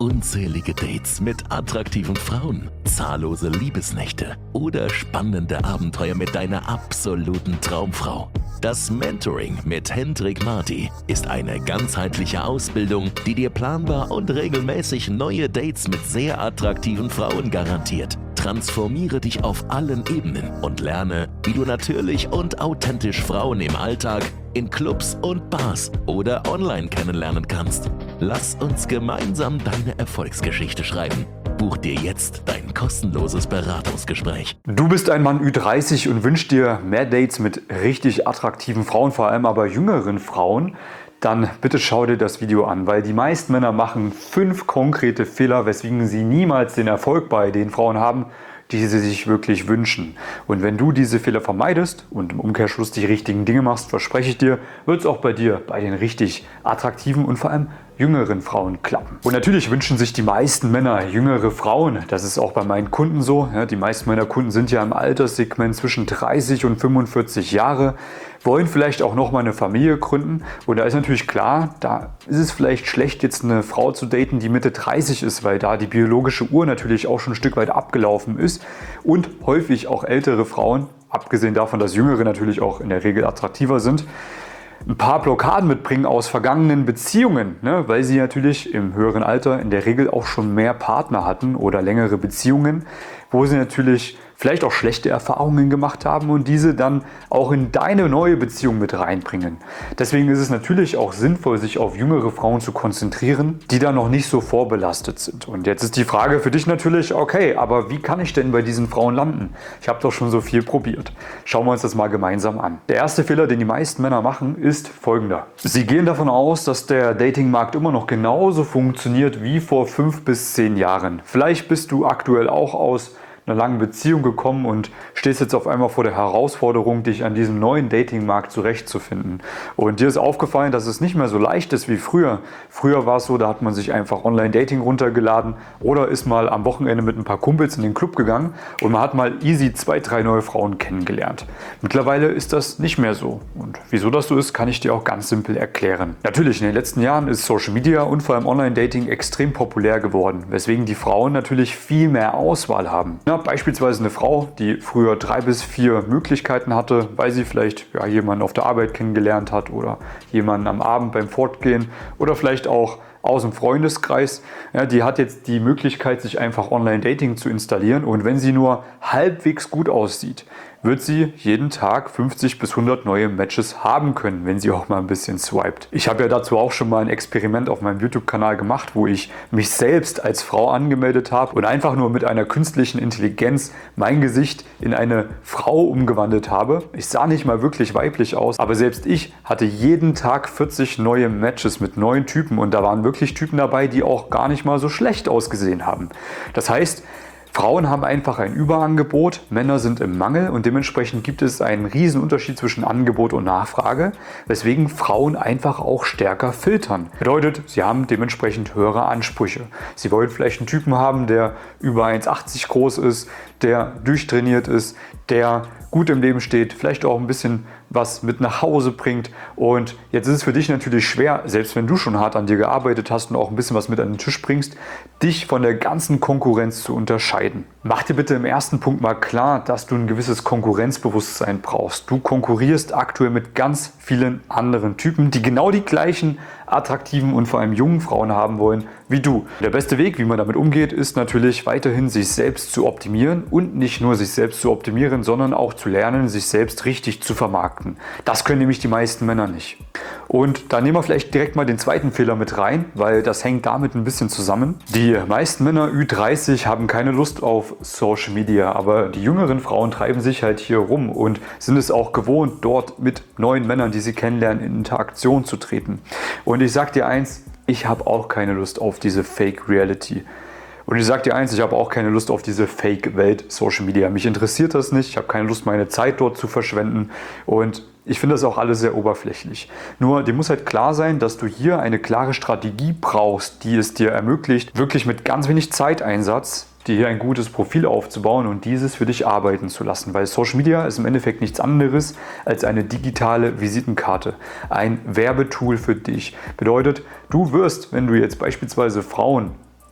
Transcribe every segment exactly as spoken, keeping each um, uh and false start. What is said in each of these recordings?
unzählige Dates mit attraktiven Frauen, zahllose Liebesnächte oder spannende Abenteuer mit deiner absoluten Traumfrau. Das Mentoring mit Hendrik Marty ist eine ganzheitliche Ausbildung, die dir planbar und regelmäßig neue Dates mit sehr attraktiven Frauen garantiert. Transformiere dich auf allen Ebenen und lerne, wie du natürlich und authentisch Frauen im Alltag, in Clubs und Bars oder online kennenlernen kannst. Lass uns gemeinsam deine Erfolgsgeschichte schreiben. Buch dir jetzt dein kostenloses Beratungsgespräch. Du bist ein Mann Ü dreißig und wünschst dir mehr Dates mit richtig attraktiven Frauen, vor allem aber jüngeren Frauen. Dann bitte schau dir das Video an, weil die meisten Männer machen fünf konkrete Fehler, weswegen sie niemals den Erfolg bei den Frauen haben, die sie sich wirklich wünschen. Und wenn du diese Fehler vermeidest und im Umkehrschluss die richtigen Dinge machst, verspreche ich dir, wird es auch bei dir, bei den richtig attraktiven und vor allem jüngeren Frauen klappen. Und natürlich wünschen sich die meisten Männer jüngere Frauen. Das ist auch bei meinen Kunden so. Ja, die meisten meiner Kunden sind ja im Alterssegment zwischen dreißig und fünfundvierzig Jahre, wollen vielleicht auch noch mal eine Familie gründen. Und da ist natürlich klar, da ist es vielleicht schlecht, jetzt eine Frau zu daten, die Mitte dreißig ist, weil da die biologische Uhr natürlich auch schon ein Stück weit abgelaufen ist. Und häufig auch ältere Frauen, abgesehen davon, dass jüngere natürlich auch in der Regel attraktiver sind, ein paar Blockaden mitbringen aus vergangenen Beziehungen, ne? Weil sie natürlich im höheren Alter in der Regel auch schon mehr Partner hatten oder längere Beziehungen, wo sie natürlich vielleicht auch schlechte Erfahrungen gemacht haben und diese dann auch in deine neue Beziehung mit reinbringen. Deswegen ist es natürlich auch sinnvoll, sich auf jüngere Frauen zu konzentrieren, die da noch nicht so vorbelastet sind. Und jetzt ist die Frage für dich natürlich, okay, aber wie kann ich denn bei diesen Frauen landen? Ich habe doch schon so viel probiert. Schauen wir uns das mal gemeinsam an. Der erste Fehler, den die meisten Männer machen, ist folgender. Sie gehen davon aus, dass der Datingmarkt immer noch genauso funktioniert wie vor fünf bis zehn Jahren. Vielleicht bist du aktuell auch aus einer langen Beziehung gekommen und stehst jetzt auf einmal vor der Herausforderung, dich an diesem neuen Datingmarkt zurechtzufinden. Und dir ist aufgefallen, dass es nicht mehr so leicht ist wie früher. Früher war es so, da hat man sich einfach Online-Dating runtergeladen oder ist mal am Wochenende mit ein paar Kumpels in den Club gegangen und man hat mal easy zwei, drei neue Frauen kennengelernt. Mittlerweile ist das nicht mehr so. Und wieso das so ist, kann ich dir auch ganz simpel erklären. Natürlich, in den letzten Jahren ist Social Media und vor allem Online-Dating extrem populär geworden, weswegen die Frauen natürlich viel mehr Auswahl haben. Ja, beispielsweise eine Frau, die früher drei bis vier Möglichkeiten hatte, weil sie vielleicht ja, jemanden auf der Arbeit kennengelernt hat oder jemanden am Abend beim Fortgehen oder vielleicht auch aus dem Freundeskreis, ja, die hat jetzt die Möglichkeit, sich einfach Online-Dating zu installieren und wenn sie nur halbwegs gut aussieht, wird sie jeden Tag fünfzig bis hundert neue Matches haben können, wenn sie auch mal ein bisschen swiped. Ich habe ja dazu auch schon mal ein Experiment auf meinem YouTube-Kanal gemacht, wo ich mich selbst als Frau angemeldet habe und einfach nur mit einer künstlichen Intelligenz mein Gesicht in eine Frau umgewandelt habe. Ich sah nicht mal wirklich weiblich aus, aber selbst ich hatte jeden Tag vierzig neue Matches mit neuen Typen und da waren wirklich Typen dabei, die auch gar nicht mal so schlecht ausgesehen haben. Das heißt, Frauen haben einfach ein Überangebot, Männer sind im Mangel und dementsprechend gibt es einen riesen Unterschied zwischen Angebot und Nachfrage, weswegen Frauen einfach auch stärker filtern. Bedeutet, sie haben dementsprechend höhere Ansprüche. Sie wollen vielleicht einen Typen haben, der über eins achtzig groß ist, der durchtrainiert ist, der gut im Leben steht, vielleicht auch ein bisschen was mit nach Hause bringt. Und jetzt ist es für dich natürlich schwer, selbst wenn du schon hart an dir gearbeitet hast und auch ein bisschen was mit an den Tisch bringst, dich von der ganzen Konkurrenz zu unterscheiden. Mach dir bitte im ersten Punkt mal klar, dass du ein gewisses Konkurrenzbewusstsein brauchst. Du konkurrierst aktuell mit ganz vielen anderen Typen, die genau die gleichen attraktiven und vor allem jungen Frauen haben wollen wie du. Der beste Weg, wie man damit umgeht, ist natürlich weiterhin sich selbst zu optimieren und nicht nur sich selbst zu optimieren, sondern auch zu lernen, sich selbst richtig zu vermarkten. Das können nämlich die meisten Männer nicht. Und da nehmen wir vielleicht direkt mal den zweiten Fehler mit rein, weil das hängt damit ein bisschen zusammen. Die meisten Männer Ü dreißig haben keine Lust auf Social Media, aber die jüngeren Frauen treiben sich halt hier rum und sind es auch gewohnt, dort mit neuen Männern, die sie kennenlernen, in Interaktion zu treten. Und ich sag dir eins, ich habe auch keine Lust auf diese Fake Reality. Und ich sage dir eins, ich habe auch keine Lust auf diese Fake-Welt Social Media. Mich interessiert das nicht, ich habe keine Lust, meine Zeit dort zu verschwenden und ich finde das auch alles sehr oberflächlich. Nur dir muss halt klar sein, dass du hier eine klare Strategie brauchst, die es dir ermöglicht, wirklich mit ganz wenig Zeiteinsatz dir hier ein gutes Profil aufzubauen und dieses für dich arbeiten zu lassen. Weil Social Media ist im Endeffekt nichts anderes als eine digitale Visitenkarte, ein Werbetool für dich. Bedeutet, du wirst, wenn du jetzt beispielsweise Frauen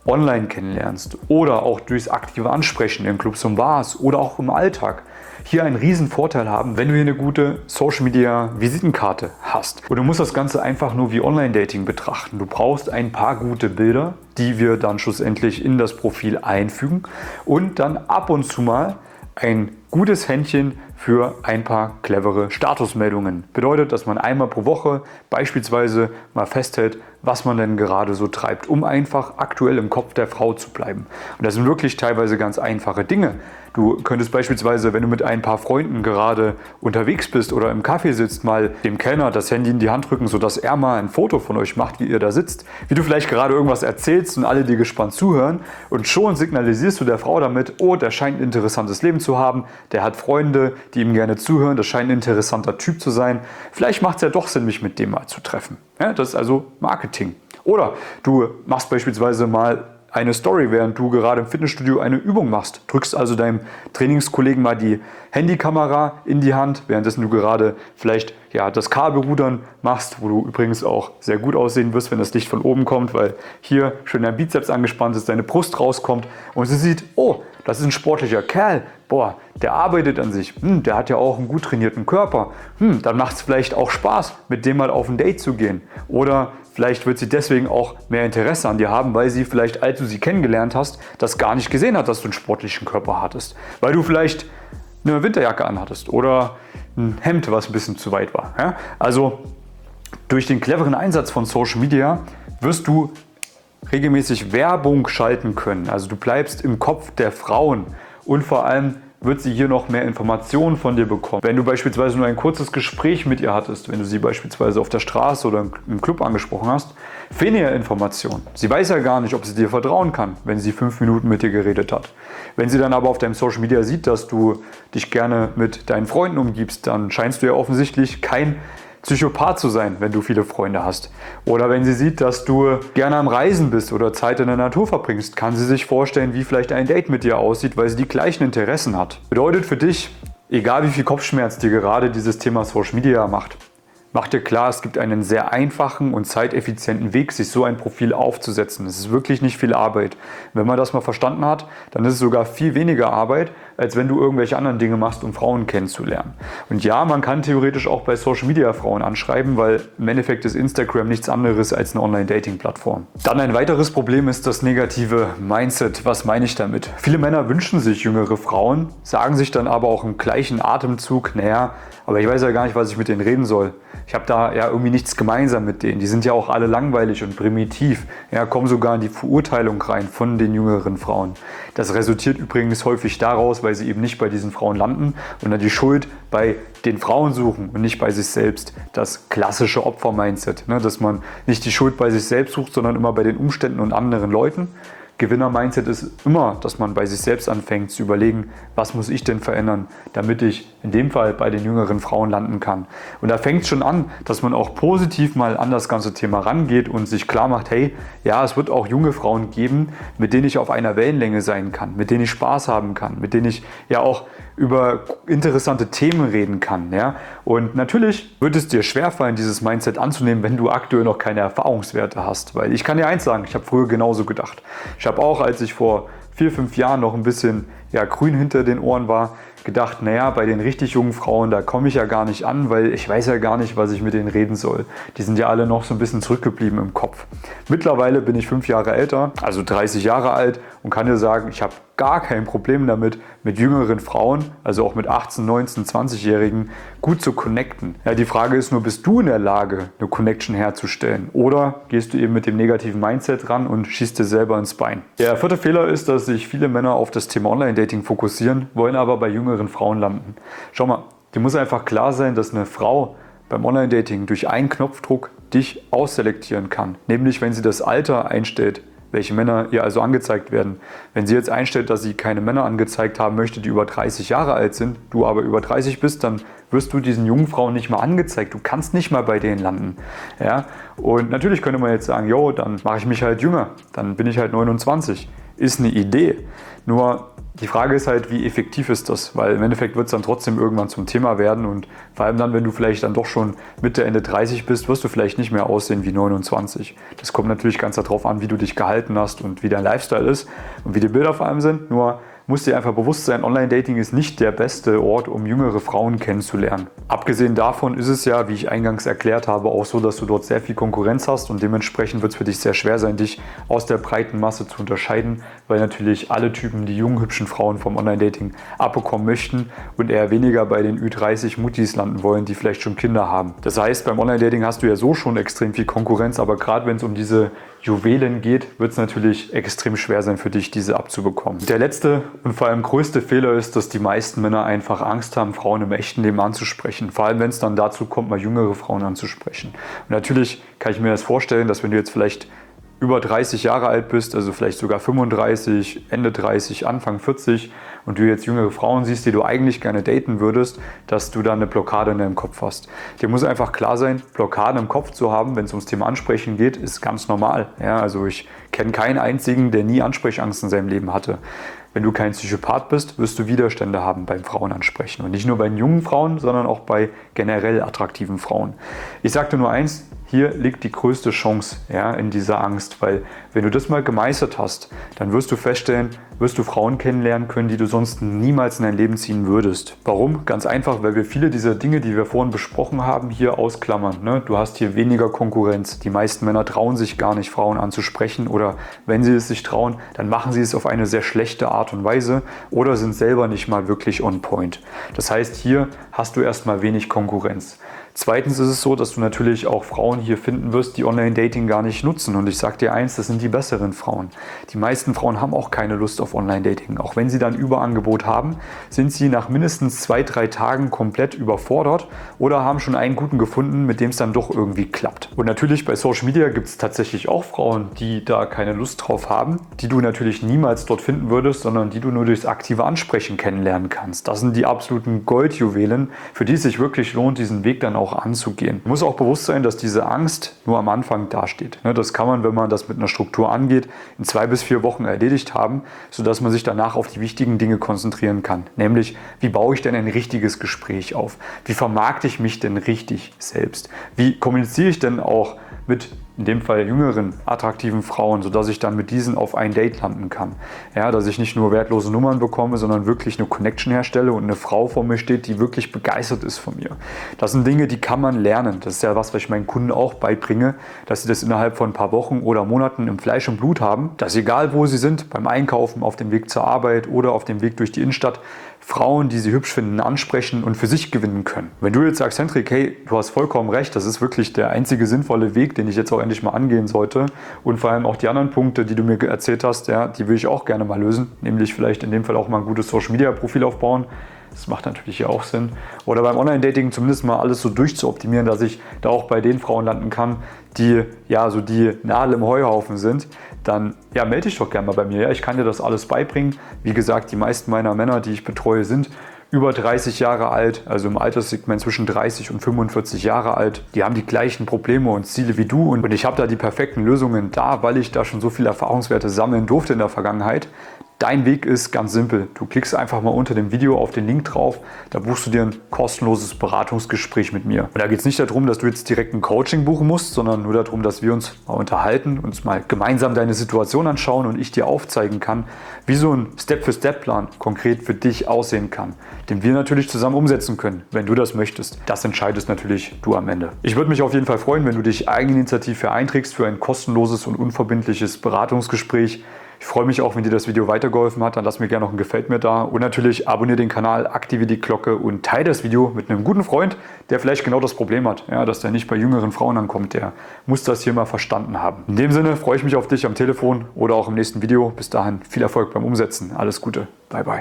online kennenlernst oder auch durchs aktive Ansprechen in Clubs und Bars oder auch im Alltag, hier einen riesen Vorteil haben, wenn du hier eine gute Social Media Visitenkarte hast. Und du musst das Ganze einfach nur wie Online-Dating betrachten. Du brauchst ein paar gute Bilder, die wir dann schlussendlich in das Profil einfügen und dann ab und zu mal ein gutes Händchen für ein paar clevere Statusmeldungen. Bedeutet, dass man einmal pro Woche beispielsweise mal festhält, was man denn gerade so treibt, um einfach aktuell im Kopf der Frau zu bleiben. Und das sind wirklich teilweise ganz einfache Dinge. Du könntest beispielsweise, wenn du mit ein paar Freunden gerade unterwegs bist oder im Café sitzt, mal dem Kellner das Handy in die Hand drücken, sodass er mal ein Foto von euch macht, wie ihr da sitzt. Wie du vielleicht gerade irgendwas erzählst und alle dir gespannt zuhören. Und schon signalisierst du der Frau damit, oh, der scheint ein interessantes Leben zu haben, der hat Freunde, die ihm gerne zuhören, das scheint ein interessanter Typ zu sein. Vielleicht macht es ja doch Sinn, mich mit dem mal zu treffen. Ja, das ist also Marketing. Oder du machst beispielsweise mal eine Story, während du gerade im Fitnessstudio eine Übung machst. Drückst also deinem Trainingskollegen mal die Handykamera in die Hand, währenddessen du gerade vielleicht ja, das Kabelrudern machst, wo du übrigens auch sehr gut aussehen wirst, wenn das Licht von oben kommt, weil hier schön dein Bizeps angespannt ist, deine Brust rauskommt und sie sieht, oh, das ist ein sportlicher Kerl, boah, der arbeitet an sich, hm, der hat ja auch einen gut trainierten Körper, hm, dann macht es vielleicht auch Spaß, mit dem mal auf ein Date zu gehen. Oder vielleicht wird sie deswegen auch mehr Interesse an dir haben, weil sie vielleicht, als du sie kennengelernt hast, das gar nicht gesehen hat, dass du einen sportlichen Körper hattest. Weil du vielleicht eine Winterjacke anhattest oder ein Hemd, was ein bisschen zu weit war. Ja? Also durch den cleveren Einsatz von Social Media wirst du regelmäßig Werbung schalten können. Also du bleibst im Kopf der Frauen und vor allem wird sie hier noch mehr Informationen von dir bekommen. Wenn du beispielsweise nur ein kurzes Gespräch mit ihr hattest, wenn du sie beispielsweise auf der Straße oder im Club angesprochen hast, fehlen ihr Informationen. Sie weiß ja gar nicht, ob sie dir vertrauen kann, wenn sie fünf Minuten mit dir geredet hat. Wenn sie dann aber auf deinem Social Media sieht, dass du dich gerne mit deinen Freunden umgibst, dann scheinst du ja offensichtlich kein Psychopath zu sein, wenn du viele Freunde hast. Oder wenn sie sieht, dass du gerne am Reisen bist oder Zeit in der Natur verbringst, kann sie sich vorstellen, wie vielleicht ein Date mit dir aussieht, weil sie die gleichen Interessen hat. Bedeutet für dich, egal wie viel Kopfschmerz dir gerade dieses Thema Social Media macht, mach dir klar, es gibt einen sehr einfachen und zeiteffizienten Weg, sich so ein Profil aufzusetzen. Es ist wirklich nicht viel Arbeit. Wenn man das mal verstanden hat, dann ist es sogar viel weniger Arbeit, als wenn du irgendwelche anderen Dinge machst, um Frauen kennenzulernen. Und ja, man kann theoretisch auch bei Social Media Frauen anschreiben, weil im Endeffekt ist Instagram nichts anderes als eine Online-Dating-Plattform. Dann ein weiteres Problem ist das negative Mindset. Was meine ich damit? Viele Männer wünschen sich jüngere Frauen, sagen sich dann aber auch im gleichen Atemzug, naja, aber ich weiß ja gar nicht, was ich mit denen reden soll. Ich habe da ja irgendwie nichts gemeinsam mit denen. Die sind ja auch alle langweilig und primitiv. Ja, kommen sogar in die Verurteilung rein von den jüngeren Frauen. Das resultiert übrigens häufig daraus, weil sie eben nicht bei diesen Frauen landen und dann die Schuld bei den Frauen suchen und nicht bei sich selbst. Das klassische Opfer-Mindset, ne? Dass man nicht die Schuld bei sich selbst sucht, sondern immer bei den Umständen und anderen Leuten. Gewinner-Mindset ist immer, dass man bei sich selbst anfängt zu überlegen, was muss ich denn verändern, damit ich in dem Fall bei den jüngeren Frauen landen kann. Und da fängt es schon an, dass man auch positiv mal an das ganze Thema rangeht und sich klar macht, hey, ja, es wird auch junge Frauen geben, mit denen ich auf einer Wellenlänge sein kann, mit denen ich Spaß haben kann, mit denen ich ja auch über interessante Themen reden kann. Ja? Und natürlich wird es dir schwerfallen, dieses Mindset anzunehmen, wenn du aktuell noch keine Erfahrungswerte hast. Weil ich kann dir eins sagen, ich habe früher genauso gedacht. Ich habe auch, als ich vor vier, fünf Jahren noch ein bisschen ja, grün hinter den Ohren war, gedacht, naja, bei den richtig jungen Frauen, da komme ich ja gar nicht an, weil ich weiß ja gar nicht, was ich mit denen reden soll. Die sind ja alle noch so ein bisschen zurückgeblieben im Kopf. Mittlerweile bin ich fünf Jahre älter, also dreißig Jahre alt und kann dir sagen, ich habe gar kein Problem damit, mit jüngeren Frauen, also auch mit achtzehn, neunzehn, zwanzigjährigen, gut zu connecten. Ja, die Frage ist nur, bist du in der Lage, eine Connection herzustellen? Oder gehst du eben mit dem negativen Mindset ran und schießt dir selber ins Bein? Der vierte Fehler ist, dass sich viele Männer auf das Thema Online-Dating fokussieren, wollen aber bei jüngeren Frauen landen. Schau mal, dir muss einfach klar sein, dass eine Frau beim Online-Dating durch einen Knopfdruck dich ausselektieren kann. Nämlich, wenn sie das Alter einstellt, welche Männer ihr also angezeigt werden. Wenn sie jetzt einstellt, dass sie keine Männer angezeigt haben möchte, die über dreißig Jahre alt sind, du aber über dreißig bist, dann wirst du diesen jungen Frauen nicht mal angezeigt. Du kannst nicht mal bei denen landen. Ja? Und natürlich könnte man jetzt sagen, jo, dann mache ich mich halt jünger. Dann bin ich halt neunundzwanzig. Ist eine Idee. Nur Die Frage ist halt, wie effektiv ist das? Weil im Endeffekt wird es dann trotzdem irgendwann zum Thema werden und vor allem dann, wenn du vielleicht dann doch schon Mitte, Ende dreißig bist, wirst du vielleicht nicht mehr aussehen wie neunundzwanzig. Das kommt natürlich ganz darauf an, wie du dich gehalten hast und wie dein Lifestyle ist und wie die Bilder vor allem sind. Nur musst dir einfach bewusst sein, Online-Dating ist nicht der beste Ort, um jüngere Frauen kennenzulernen. Abgesehen davon ist es ja, wie ich eingangs erklärt habe, auch so, dass du dort sehr viel Konkurrenz hast und dementsprechend wird es für dich sehr schwer sein, dich aus der breiten Masse zu unterscheiden, weil natürlich alle Typen die jungen, hübschen Frauen vom Online-Dating abbekommen möchten und eher weniger bei den Ü dreißig Muttis landen wollen, die vielleicht schon Kinder haben. Das heißt, beim Online-Dating hast du ja so schon extrem viel Konkurrenz, aber gerade wenn es um diese Juwelen geht, wird es natürlich extrem schwer sein für dich, diese abzubekommen. Der letzte und vor allem größte Fehler ist, dass die meisten Männer einfach Angst haben, Frauen im echten Leben anzusprechen. Vor allem, wenn es dann dazu kommt, mal jüngere Frauen anzusprechen. Und natürlich kann ich mir das vorstellen, dass wenn du jetzt vielleicht über dreißig Jahre alt bist, also vielleicht sogar fünfunddreißig, Ende dreißig, Anfang vierzig und du jetzt jüngere Frauen siehst, die du eigentlich gerne daten würdest, dass du da eine Blockade in deinem Kopf hast. Dir muss einfach klar sein, Blockaden im Kopf zu haben, wenn es ums Thema Ansprechen geht, ist ganz normal. Ja, also ich kenne keinen einzigen, der nie Ansprechangst in seinem Leben hatte. Wenn du kein Psychopath bist, wirst du Widerstände haben beim Frauenansprechen. Und nicht nur bei jungen Frauen, sondern auch bei generell attraktiven Frauen. Ich sagte nur eins, hier liegt die größte Chance, ja, in dieser Angst, weil wenn du das mal gemeistert hast, dann wirst du feststellen, wirst du Frauen kennenlernen können, die du sonst niemals in dein Leben ziehen würdest. Warum? Ganz einfach, weil wir viele dieser Dinge, die wir vorhin besprochen haben, hier ausklammern. Ne? Du hast hier weniger Konkurrenz. Die meisten Männer trauen sich gar nicht, Frauen anzusprechen oder wenn sie es sich trauen, dann machen sie es auf eine sehr schlechte Art und Weise oder sind selber nicht mal wirklich on point. Das heißt, hier hast du erstmal wenig Konkurrenz. Zweitens ist es so, dass du natürlich auch Frauen hier finden wirst, die Online-Dating gar nicht nutzen. Und ich sage dir eins, das sind die besseren Frauen. Die meisten Frauen haben auch keine Lust auf Online-Dating. Auch wenn sie dann Überangebot haben, sind sie nach mindestens zwei, drei Tagen komplett überfordert oder haben schon einen guten gefunden, mit dem es dann doch irgendwie klappt. Und natürlich bei Social Media gibt es tatsächlich auch Frauen, die da keine Lust drauf haben, die du natürlich niemals dort finden würdest, sondern die du nur durchs aktive Ansprechen kennenlernen kannst. Das sind die absoluten Goldjuwelen, für die es sich wirklich lohnt, diesen Weg dann auch anzugehen. Man muss auch bewusst sein, dass diese Angst nur am Anfang dasteht. Das kann man, wenn man das mit einer Struktur angeht, in zwei bis vier Wochen erledigt haben, sodass man sich danach auf die wichtigen Dinge konzentrieren kann. Nämlich, wie baue ich denn ein richtiges Gespräch auf? Wie vermarkte ich mich denn richtig selbst? Wie kommuniziere ich denn auch mit in dem Fall jüngeren, attraktiven Frauen, sodass ich dann mit diesen auf ein Date landen kann. Ja, dass ich nicht nur wertlose Nummern bekomme, sondern wirklich eine Connection herstelle und eine Frau vor mir steht, die wirklich begeistert ist von mir. Das sind Dinge, die kann man lernen. Das ist ja was, was ich meinen Kunden auch beibringe, dass sie das innerhalb von ein paar Wochen oder Monaten im Fleisch und Blut haben, dass egal wo sie sind, beim Einkaufen, auf dem Weg zur Arbeit oder auf dem Weg durch die Innenstadt, Frauen, die sie hübsch finden, ansprechen und für sich gewinnen können. Wenn du jetzt sagst, Hendrik, hey, du hast vollkommen recht, das ist wirklich der einzige sinnvolle Weg, den ich jetzt auch endlich mal angehen sollte und vor allem auch die anderen Punkte, die du mir erzählt hast, ja, die will ich auch gerne mal lösen, nämlich vielleicht in dem Fall auch mal ein gutes Social-Media-Profil aufbauen. Das macht natürlich hier auch Sinn. Oder beim Online-Dating zumindest mal alles so durchzuoptimieren, dass ich da auch bei den Frauen landen kann, die ja so die Nadel im Heuhaufen sind. Dann ja, melde dich doch gerne mal bei mir. Ja, ich kann dir das alles beibringen. Wie gesagt, die meisten meiner Männer, die ich betreue, sind über dreißig Jahre alt, also im Alterssegment zwischen dreißig und fünfundvierzig Jahre alt. Die haben die gleichen Probleme und Ziele wie du und ich habe da die perfekten Lösungen da, weil ich da schon so viele Erfahrungswerte sammeln durfte in der Vergangenheit. Dein Weg ist ganz simpel. Du klickst einfach mal unter dem Video auf den Link drauf, da buchst du dir ein kostenloses Beratungsgespräch mit mir. Und da geht es nicht darum, dass du jetzt direkt ein Coaching buchen musst, sondern nur darum, dass wir uns mal unterhalten, uns mal gemeinsam deine Situation anschauen und ich dir aufzeigen kann, wie so ein Step-für-Step-Plan konkret für dich aussehen kann, den wir natürlich zusammen umsetzen können, wenn du das möchtest. Das entscheidest natürlich du am Ende. Ich würde mich auf jeden Fall freuen, wenn du dich eigeninitiativ für einträgst für ein kostenloses und unverbindliches Beratungsgespräch. Ich freue mich auch, wenn dir das Video weitergeholfen hat, dann lass mir gerne noch ein Gefällt mir da und natürlich abonniere den Kanal, aktiviere die Glocke und teile das Video mit einem guten Freund, der vielleicht genau das Problem hat, ja, dass der nicht bei jüngeren Frauen ankommt, der muss das hier mal verstanden haben. In dem Sinne freue ich mich auf dich am Telefon oder auch im nächsten Video. Bis dahin viel Erfolg beim Umsetzen. Alles Gute. Bye bye.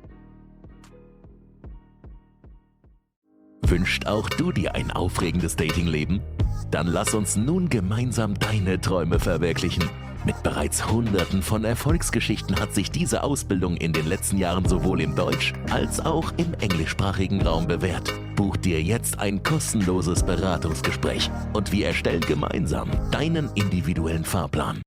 Wünscht auch du dir ein aufregendes Datingleben? Dann lass uns nun gemeinsam deine Träume verwirklichen. Mit bereits Hunderten von Erfolgsgeschichten hat sich diese Ausbildung in den letzten Jahren sowohl im Deutsch- als auch im englischsprachigen Raum bewährt. Buch dir jetzt ein kostenloses Beratungsgespräch und wir erstellen gemeinsam deinen individuellen Fahrplan.